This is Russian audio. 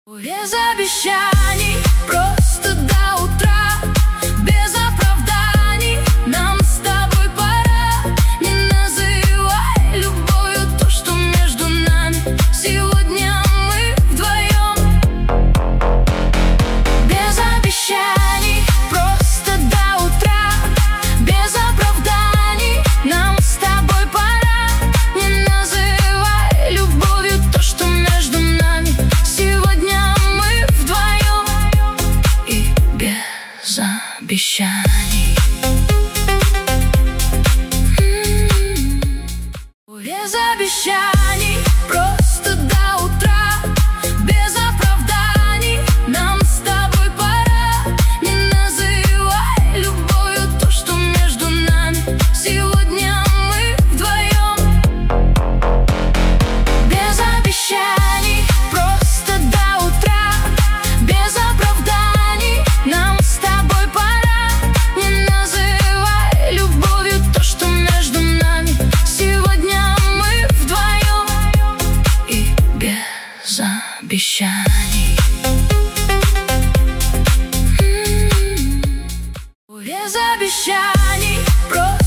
Без обещаний, просто до утра, без оправданий. Нам с тобой пора. Не называй любовью то, что между нами. Сегодня мы вдвоем. Без обещаний, просто до утра, без оправданий. Нам с тобой пора. Не называй любовью то, что между нами. Сегодня мы вдвоем и без обещаний. Без обещаний, просто до утра, без оправданий. Нам с тобой пора. Не называй любовью то, что между нами. Сегодня мы вдвоем. Без обещаний, просто до утра, без оправданий. Нам с тобой пора. Не называй любовью то, что между нами. Сегодня мы вдвоем и без обещаний. Без обещаний, просто